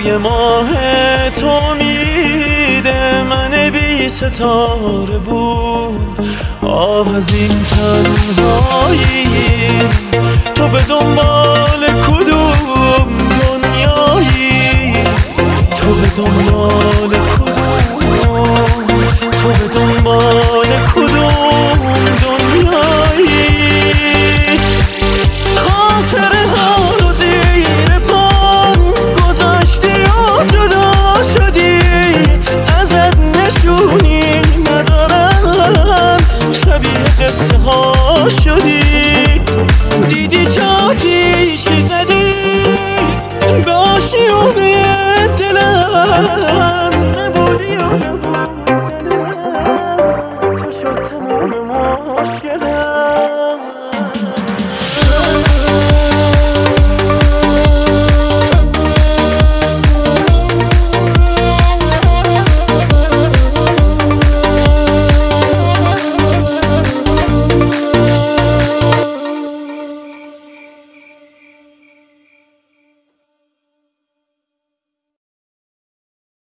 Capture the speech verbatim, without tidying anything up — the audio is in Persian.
یه ماه تو میده من بی ستاره بود. آه از این تنهایی، تو به دنبال کدوم دنیایی؟ تو به دنبال کدوم تو به دنبال کدوم دنیایی؟ خاطره ها رو زیر پام گذاشتی و جدا شدی، ازت نشونی ندارم، شبیه قصه ها شدی. دیدی چه آتیشی زدی به آشیونه دلم،